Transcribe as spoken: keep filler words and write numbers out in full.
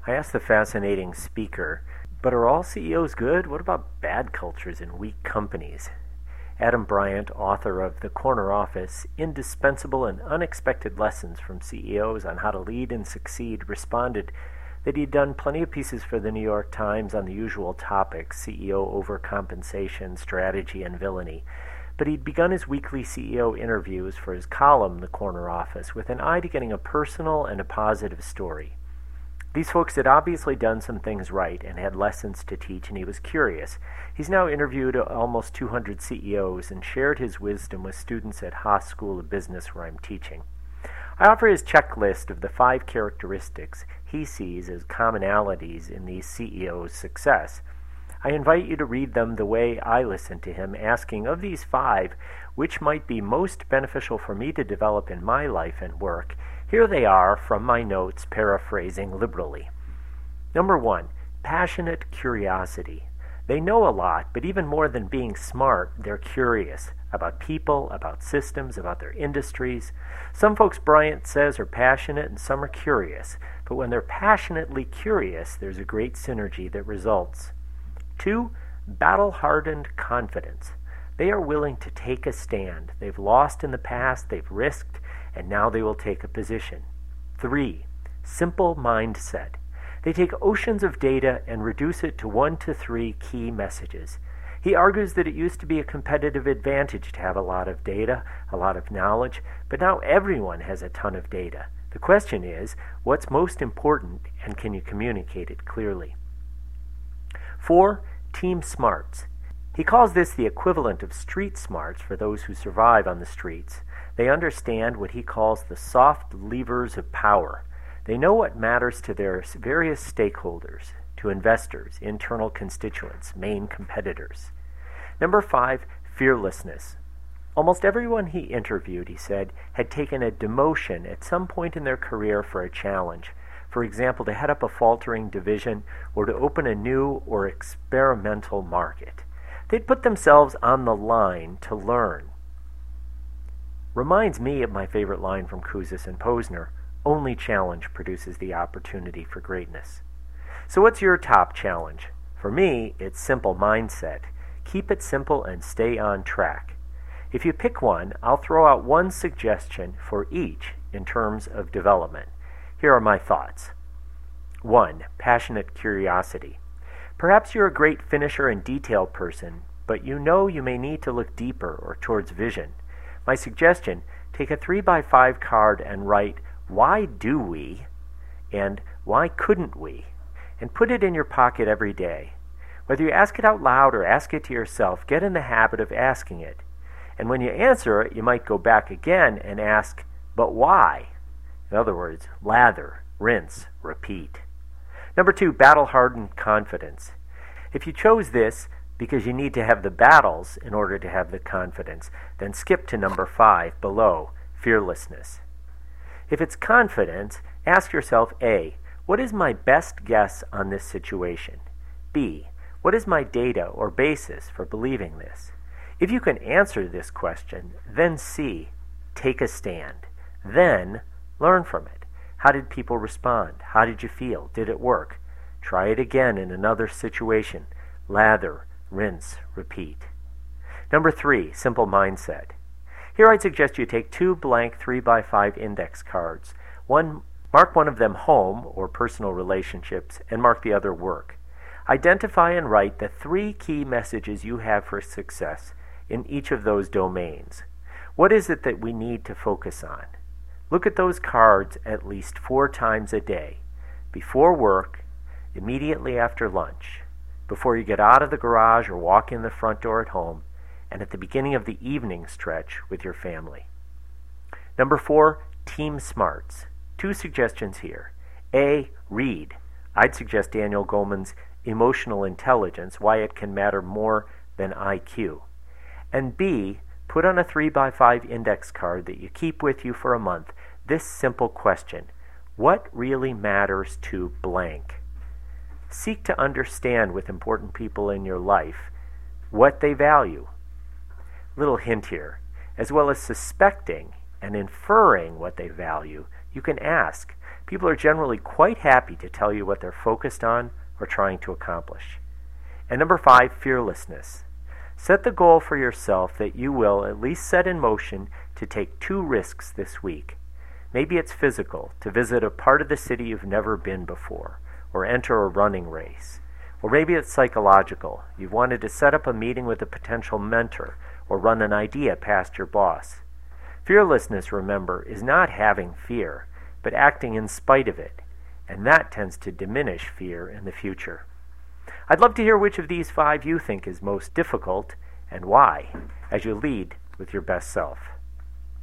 I asked the fascinating speaker, but are all C E Os good? What about bad cultures and weak companies? Adam Bryant, author of The Corner Office, Indispensable and Unexpected Lessons from C E Os on How to Lead and Succeed, responded that he'd done plenty of pieces for the New York Times on the usual topics, C E O overcompensation, strategy, and villainy. But he'd begun his weekly C E O interviews for his column, The Corner Office, with an eye to getting a personal and a positive story. These folks had obviously done some things right and had lessons to teach, and he was curious. He's now interviewed almost two hundred C E Os and shared his wisdom with students at Haas School of Business where I'm teaching. I offer his checklist of the five characteristics he sees as commonalities in these C E Os' success. I invite you to read them the way I listened to him, asking, of these five, which might be most beneficial for me to develop in my life and work. Here they are from my notes, paraphrasing liberally. Number one, passionate curiosity. They know a lot, but even more than being smart, they're curious about people, about systems, about their industries. Some folks, Bryant says, are passionate and some are curious, but when they're passionately curious, there's a great synergy that results. Two, battle-hardened confidence. They are willing to take a stand. They've lost in the past, they've risked, and now they will take a position. Three, simple mindset. They take oceans of data and reduce it to one to three key messages. He argues that it used to be a competitive advantage to have a lot of data, a lot of knowledge, but now everyone has a ton of data. The question is, what's most important, and can you communicate it clearly? Four, team smarts. He calls this the equivalent of street smarts for those who survive on the streets. They understand what he calls the soft levers of power. They know what matters to their various stakeholders, to investors, internal constituents, main competitors. Number five, fearlessness. Almost everyone he interviewed, he said, had taken a demotion at some point in their career for a challenge. For example, to head up a faltering division or to open a new or experimental market. They'd put themselves on the line to learn. Reminds me of my favorite line from Kouzes and Posner, only challenge produces the opportunity for greatness. So what's your top challenge? For me, it's simple mindset. Keep it simple and stay on track. If you pick one, I'll throw out one suggestion for each in terms of development. Here are my thoughts. One, passionate curiosity. Perhaps you're a great finisher and detail person, but you know you may need to look deeper or towards vision. My suggestion, take a three by five card and write, why do we, and why couldn't we, and put it in your pocket every day. Whether you ask it out loud or ask it to yourself, get in the habit of asking it. And when you answer it, you might go back again and ask, but why? In other words, lather, rinse, repeat. Number two, battle-hardened confidence. If you chose this because you need to have the battles in order to have the confidence, then skip to number five below, fearlessness. If it's confidence, ask yourself, A, what is my best guess on this situation? B, what is my data or basis for believing this? If you can answer this question, then C, take a stand. Then learn from it. How did people respond? How did you feel? Did it work? Try it again in another situation. Lather, rinse, repeat. Number three, simple mindset. Here I'd suggest you take two blank three by five index cards. One, mark one of them home or personal relationships and mark the other work. Identify and write the three key messages you have for success in each of those domains. What is it that we need to focus on? Look at those cards at least four times a day. Before work, immediately after lunch, before you get out of the garage or walk in the front door at home, and at the beginning of the evening stretch with your family. Number four, team smarts. Two suggestions here. A, read. I'd suggest Daniel Goleman's Emotional Intelligence, Why It Can Matter More Than I Q. And B, put on a three by five index card that you keep with you for a month this simple question: what really matters to blank? Seek to understand with important people in your life what they value. Little hint here, as well as suspecting and inferring what they value, you can ask, people are generally quite happy to tell you what they're focused on or trying to accomplish. And number five, fearlessness. Set the goal for yourself that you will at least set in motion to take two risks this week. Maybe it's physical, to visit a part of the city you've never been before, or enter a running race. Or maybe it's psychological. You've wanted to set up a meeting with a potential mentor, or run an idea past your boss. Fearlessness, remember, is not having fear, but acting in spite of it, and that tends to diminish fear in the future. I'd love to hear which of these five you think is most difficult, and why, as you lead with your best self.